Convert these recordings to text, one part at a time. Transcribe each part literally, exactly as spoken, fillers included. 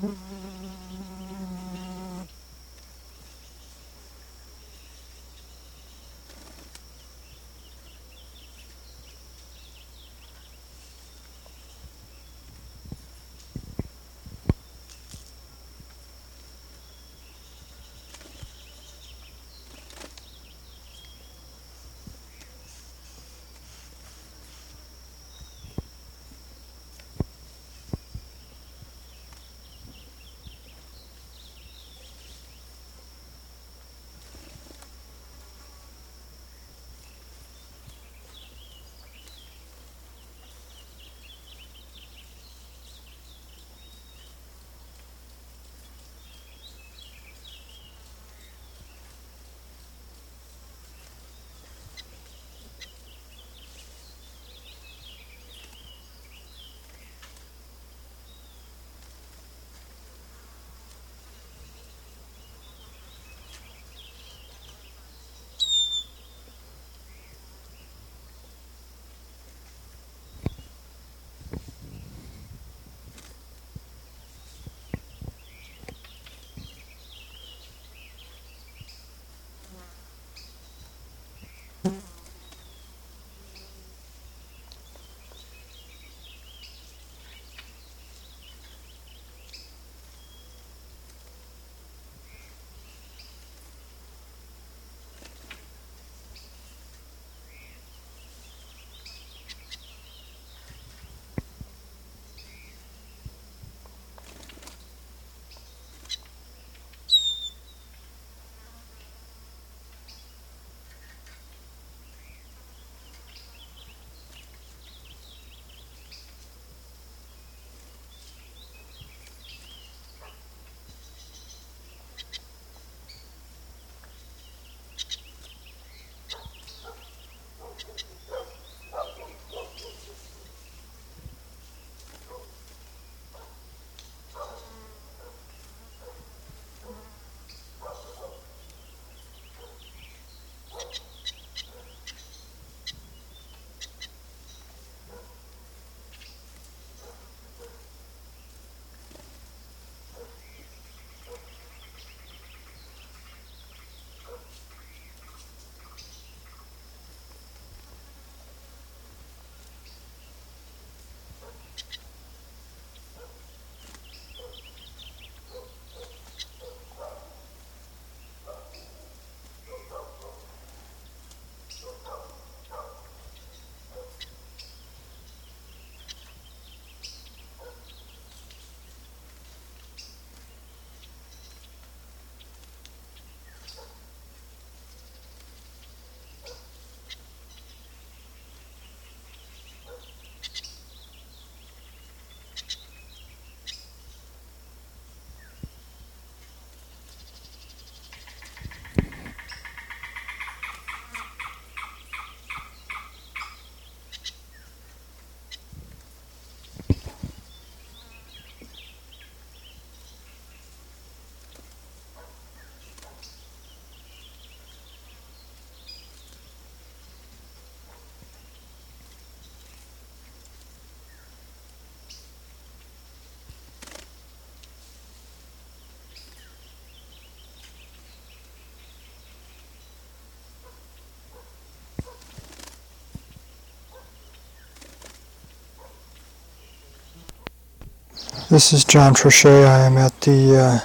This is John Trochet. I am at the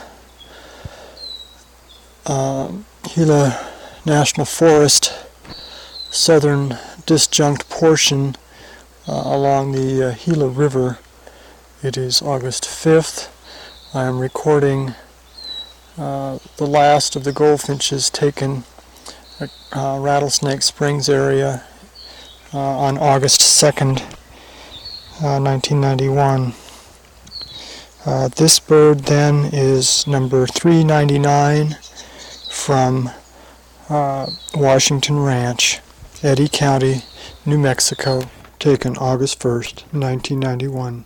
uh, uh, Gila National Forest southern disjunct portion uh, along the uh, Gila River. It is August fifth. I am recording uh, the last of the goldfinches taken at uh, Rattlesnake Springs area uh, on August second, uh, nineteen ninety-one. Uh, this bird then is number three ninety-nine from uh, Washington Ranch, Eddy County, New Mexico, taken August first, nineteen ninety-one.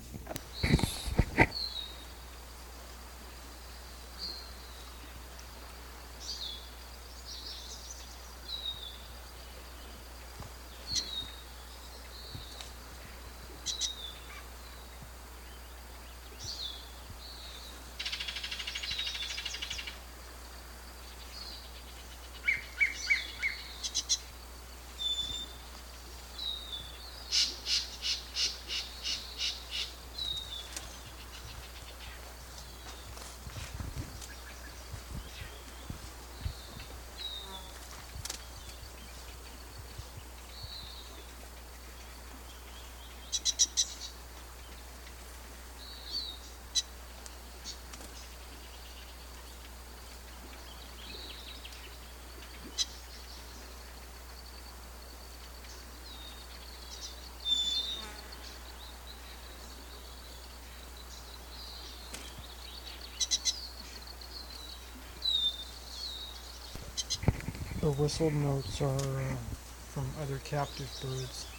The whistled notes are uh, from other captive birds.